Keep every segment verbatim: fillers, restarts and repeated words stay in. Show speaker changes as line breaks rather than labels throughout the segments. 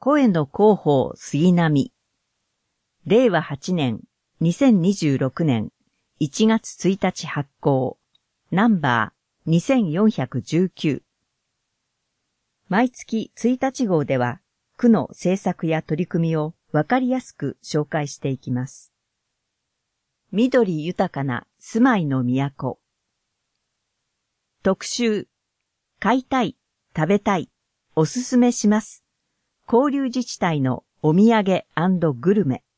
声の広報杉並。れいわはちねん、にせんにじゅうろくねんいちがつついたち発行。ナンバーにせんよんひゃくじゅうきゅう。毎月ついたち号では、区の政策や取り組みをわかりやすく紹介していきます。緑豊かな住まいの都。特集、買いたい、食べたい、おすすめします。交流自治体のお土産&グルメ。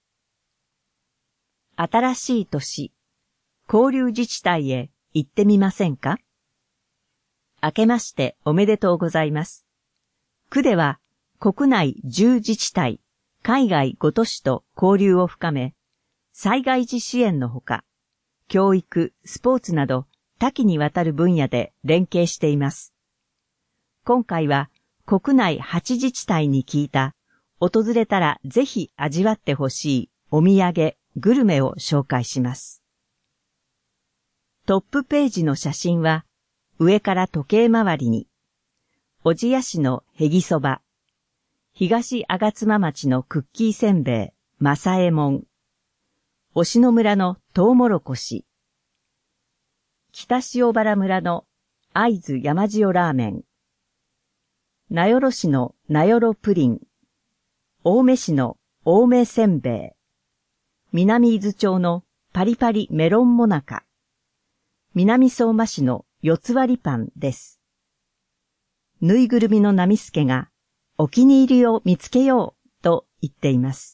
新しい年、交流自治体へ行ってみませんか？明けましておめでとうございます。区では国内じゅう自治体、海外ご都市と交流を深め、災害時支援のほか、教育、スポーツなど多岐にわたる分野で連携しています。今回は国内はち自治体に聞いた、訪れたらぜひ味わってほしいお土産、グルメを紹介します。トップページの写真は、上から時計回りに、小千谷市のへぎそば、東吾妻町のクッキーせんべい、正右衛門、忍野村のトウモロコシ、北塩原村の会津山塩ラーメン、名寄市の名寄プリン、青梅市の青梅せんべい、南伊豆町のパリパリメロンモナカ、南相馬市の四つ割りパンです。ぬいぐるみのナミスケがお気に入りを見つけようと言っています。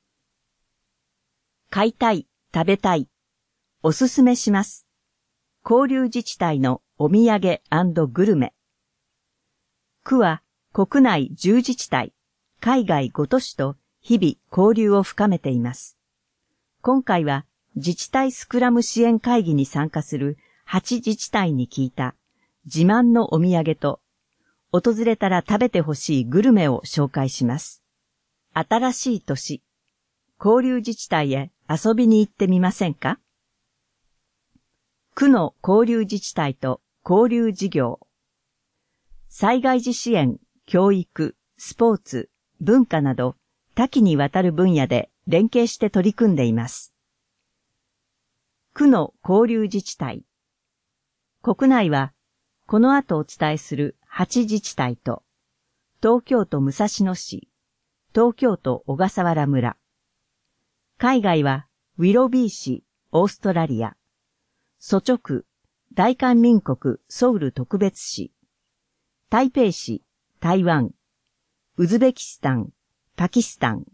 買いたい、食べたい、おすすめします。交流自治体のお土産&グルメ。区は国内じゅう自治体、海外ご都市と日々交流を深めています。今回は自治体スクラム支援会議に参加するはち自治体に聞いた自慢のお土産と訪れたら食べてほしいグルメを紹介します。新しい年、交流自治体へ遊びに行ってみませんか？区の交流自治体と交流事業。災害時支援、教育、スポーツ、文化など多岐にわたる分野で連携して取り組んでいます。区の交流自治体。国内はこの後お伝えするはち自治体と東京都武蔵野市、東京都小笠原村。海外はウィロビー市、オーストラリア。蘇直区、大韓民国ソウル特別市。台北市、台湾。ウズベキスタン、パキスタン。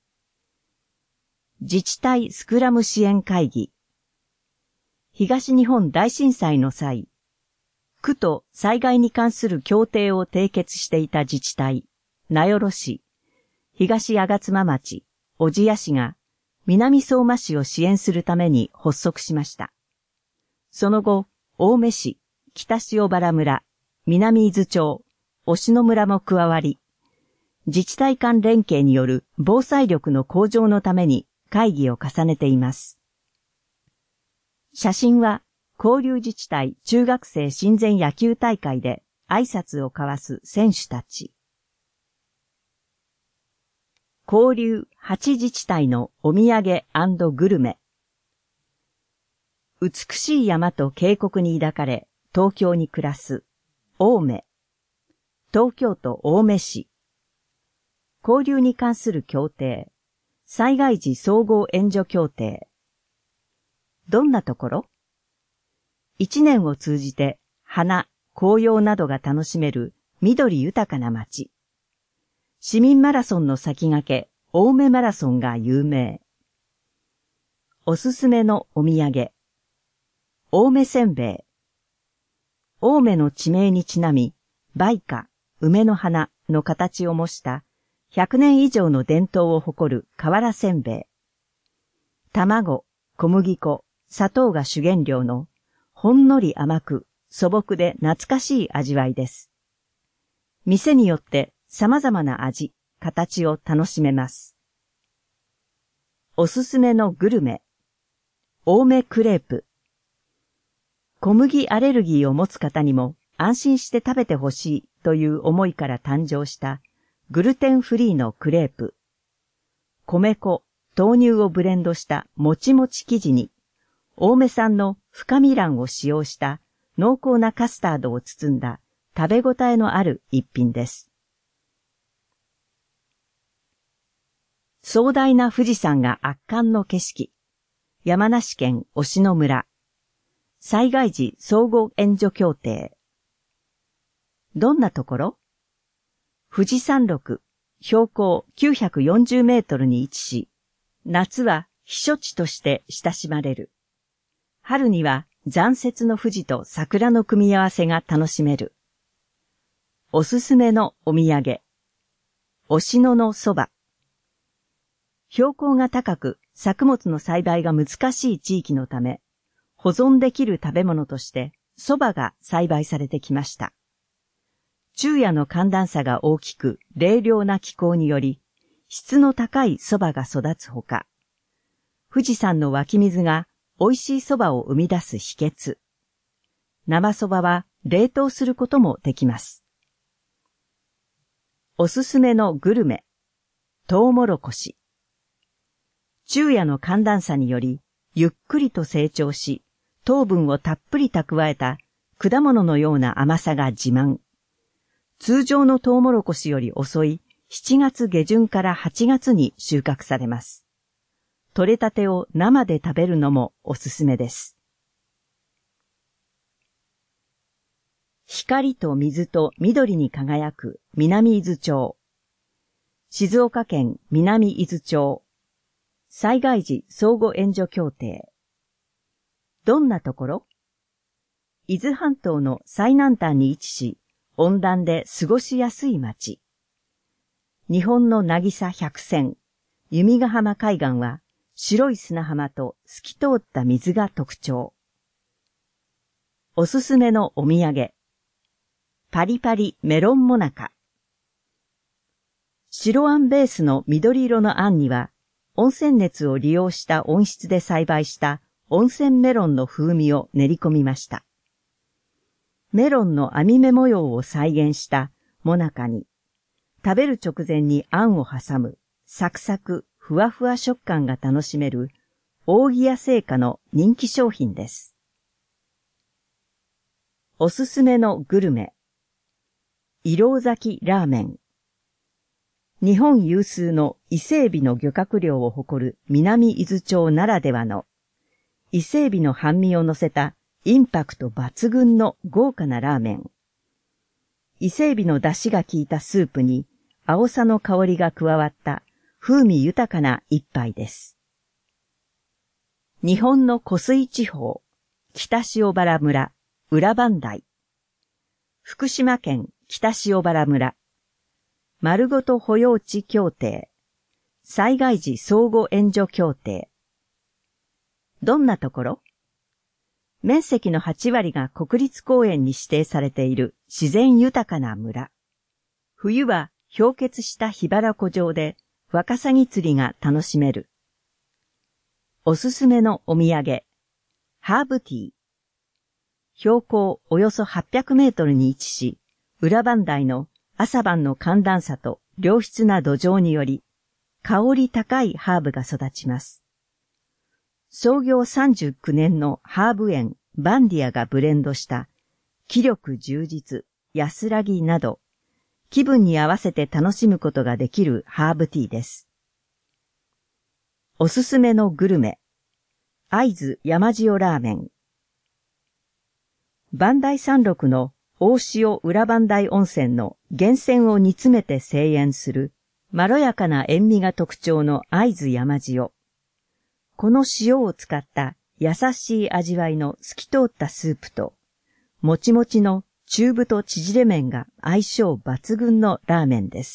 自治体スクラム支援会議。東日本大震災の際、区と災害に関する協定を締結していた自治体、名寄市、東吾妻町、小千谷市が南相馬市を支援するために発足しました。その後、青梅市、北塩原村、南伊豆町、忍野村も加わり、自治体間連携による防災力の向上のために会議を重ねています。写真は、交流自治体中学生親善野球大会で挨拶を交わす選手たち。交流はち自治体のお土産&グルメ。美しい山と渓谷に抱かれ、東京に暮らす、青梅。東京都青梅市。交流に関する協定、災害時総合援助協定。どんなところ？一年を通じて花、紅葉などが楽しめる緑豊かな街。市民マラソンの先駆け、青梅マラソンが有名。おすすめのお土産。青梅せんべい。青梅の地名にちなみ、梅花、梅の花の形を模したひゃくねん以上の伝統を誇る瓦せんべい。卵、小麦粉、砂糖が主原料のほんのり甘く素朴で懐かしい味わいです。店によって様々な味、形を楽しめます。おすすめのグルメ。青梅クレープ。小麦アレルギーを持つ方にも安心して食べてほしいという思いから誕生したグルテンフリーのクレープ。米粉、豆乳をブレンドしたもちもち生地に、青梅産の深み卵を使用した濃厚なカスタードを包んだ食べ応えのある一品です。壮大な富士山が圧巻の景色。山梨県忍野村。災害時総合援助協定。どんなところ？富士山麓、標高きゅうひゃくよんじゅうメートルに位置し、夏は避暑地として親しまれる。春には残雪の富士と桜の組み合わせが楽しめる。おすすめのお土産。忍野のそば。標高が高く作物の栽培が難しい地域のため、保存できる食べ物としてそばが栽培されてきました。昼夜の寒暖差が大きく冷涼な気候により、質の高いそばが育つほか、富士山の湧き水が美味しいそばを生み出す秘訣。生そばは冷凍することもできます。おすすめのグルメ。トウモロコシ。昼夜の寒暖差により、ゆっくりと成長し、糖分をたっぷり蓄えた果物のような甘さが自慢。通常のトウモロコシより遅いしちがつげじゅんからはちがつに収穫されます。取れたてを生で食べるのもおすすめです。光と水と緑に輝く南伊豆町。静岡県南伊豆町。災害時相互援助協定。どんなところ？伊豆半島の最南端に位置し、温暖で過ごしやすい町。日本の渚百選、弓ヶ浜海岸は白い砂浜と透き通った水が特徴。おすすめのお土産。パリパリメロンモナカ。白あんベースの緑色のあんには、温泉熱を利用した温室で栽培した温泉メロンの風味を練り込みました。メロンの網目模様を再現したモナカに、食べる直前にあんを挟むサクサクふわふわ食感が楽しめる扇屋製菓の人気商品です。おすすめのグルメ。色崎ラーメン。日本有数の伊勢海老の漁獲量を誇る南伊豆町ならではの伊勢海老の半身を乗せたインパクト抜群の豪華なラーメン。伊勢海老の出汁が効いたスープに青さの香りが加わった風味豊かな一杯です。日本の湖水地方、北塩原村、裏磐梯。福島県北塩原村。丸ごと保養地協定。災害時相互援助協定。どんなところ？面積のはちわりが国立公園に指定されている自然豊かな村。冬は氷結した桧原湖上でワカサギ釣りが楽しめる。おすすめのお土産。ハーブティー。標高およそはっぴゃくメートルに位置し、裏磐梯の朝晩の寒暖差と良質な土壌により、香り高いハーブが育ちます。創業さんじゅうきゅうねんのハーブ園バンディアがブレンドした気力充実、安らぎなど、気分に合わせて楽しむことができるハーブティーです。おすすめのグルメ。会津山塩ラーメン。磐梯山麓の大塩裏磐梯温泉の源泉を煮詰めて製塩するまろやかな塩味が特徴の会津山塩。この塩を使った優しい味わいの透き通ったスープと、もちもちの中太縮れ麺が相性抜群のラーメンです。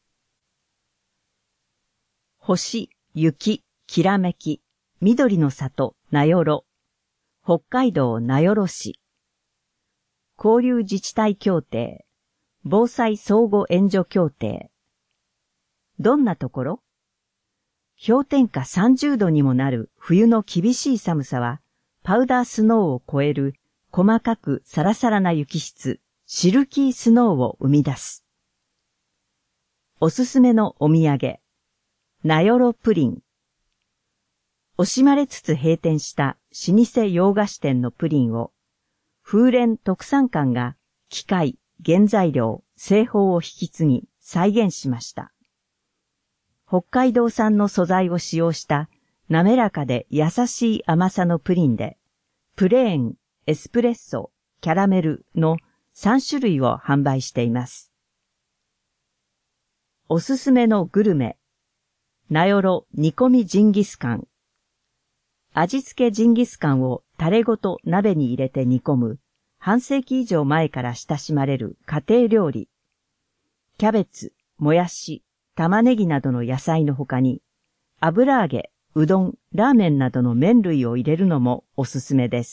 星、雪、きらめき、緑の里、名寄。北海道名寄市。交流自治体協定、防災相互援助協定。どんなところ？氷点下さんじゅうどにもなる冬の厳しい寒さは、パウダースノーを超える細かくサラサラな雪質、シルキースノーを生み出す。 おすすめのお土産、名寄プリン。惜しまれつつ閉店した老舗洋菓子店のプリンを、風蓮特産館が機械、原材料、製法を引き継ぎ再現しました。北海道産の素材を使用した滑らかで優しい甘さのプリンで、プレーン、エスプレッソ、キャラメルのさん種類を販売しています。おすすめのグルメ、名寄煮込みジンギスカン。味付けジンギスカンをタレごと鍋に入れて煮込む半世紀以上前から親しまれる家庭料理。キャベツ、もやし、玉ねぎなどの野菜の他に、油揚げ、うどん、ラーメンなどの麺類を入れるのもおすすめです。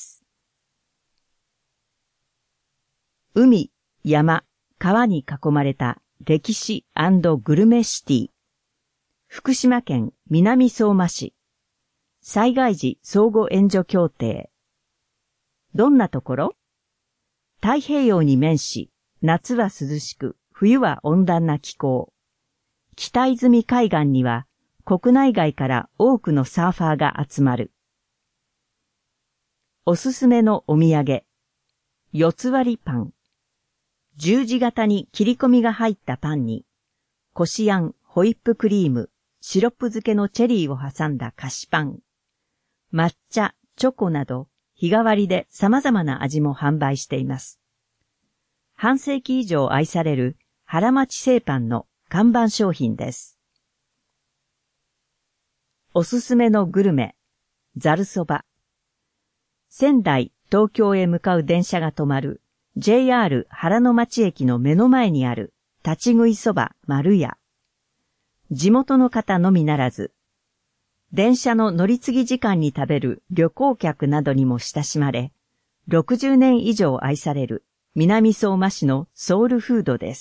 海、山、川に囲まれた歴史&グルメシティ。福島県南相馬市。災害時相互援助協定。どんなところ？太平洋に面し、夏は涼しく、冬は温暖な気候。北泉海岸には国内外から多くのサーファーが集まる。おすすめのお土産。四つ割りパン。十字型に切り込みが入ったパンに、こしあん、ホイップクリーム、シロップ漬けのチェリーを挟んだ菓子パン。抹茶、チョコなど、日替わりで様々な味も販売しています。半世紀以上愛される原町製パンの看板商品です。おすすめのグルメ、ざるそば。仙台、東京へ向かう電車が止まる ジェイアール 原の町駅の目の前にある立ち食いそば丸屋。地元の方のみならず、電車の乗り継ぎ時間に食べる旅行客などにも親しまれ、ろくじゅうねん以上愛される南相馬市のソウルフードです。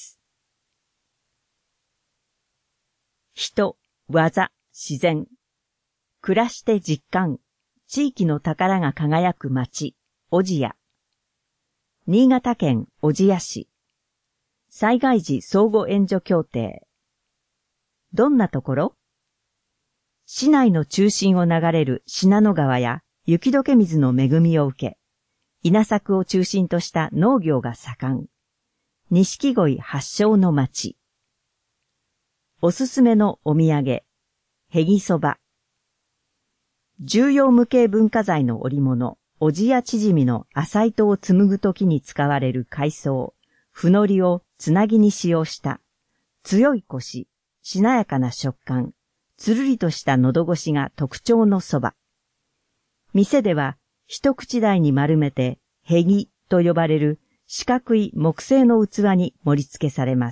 人、技、自然。暮らして実感、地域の宝が輝く町、小千谷。新潟県小千谷市。災害時相互援助協定。どんなところ？市内の中心を流れる信濃川や雪解け水の恵みを受け、稲作を中心とした農業が盛ん。錦鯉発祥の町。おすすめのお土産、へぎそば。重要無形文化財の織物、小千谷縮の浅糸を紡ぐときに使われる海藻、ふのりをつなぎに使用した、強いコシ、しなやかな食感、つるりとした喉越しが特徴のそば。店では一口大に丸めてへぎと呼ばれる四角い木製の器に盛り付けされます。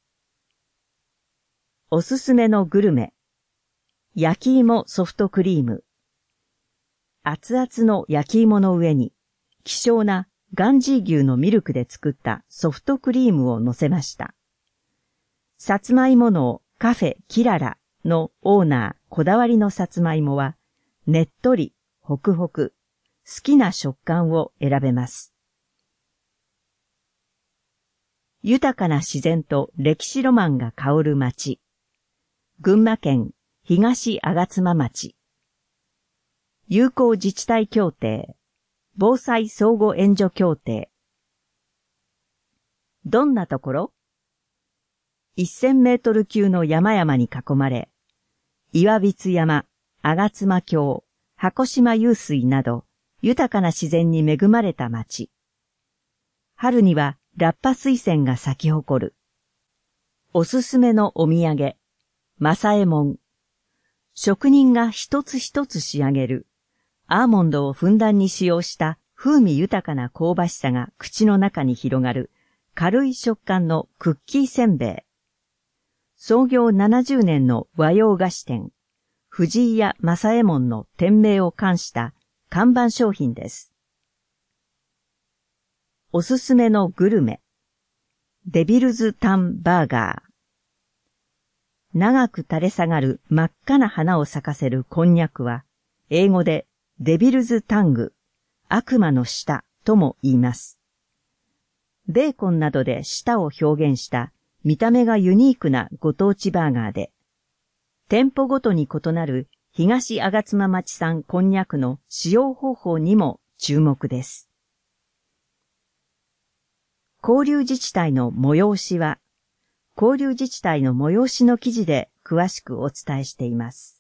おすすめのグルメ。焼き芋ソフトクリーム。熱々の焼き芋の上に希少なガンジー牛のミルクで作ったソフトクリームを乗せました。さつまいものカフェキララのオーナーこだわりのさつまいもは、ねっとり、ホクホク、好きな食感を選べます。豊かな自然と歴史ロマンが香る町。群馬県東吾妻町。友好自治体協定、防災相互援助協定。どんなところ？せんメートル級の山々に囲まれ、岩櫃山、吾妻峡、箱島湧水など豊かな自然に恵まれた町。春にはラッパ水仙が咲き誇る。おすすめのお土産、正右衛門。職人が一つ一つ仕上げる、アーモンドをふんだんに使用した風味豊かな香ばしさが口の中に広がる軽い食感のクッキーせんべい。創業ななじゅうねんの和洋菓子店、藤井屋正右衛門の店名を冠した看板商品です。おすすめのグルメ、デビルズタンバーガー。長く垂れ下がる真っ赤な花を咲かせるこんにゃくは、英語でデビルズタング、悪魔の舌とも言います。ベーコンなどで舌を表現した見た目がユニークなご当地バーガーで、店舗ごとに異なる東吾妻町産こんにゃくの使用方法にも注目です。交流自治体の催しは、交流自治体の催しの記事で詳しくお伝えしています。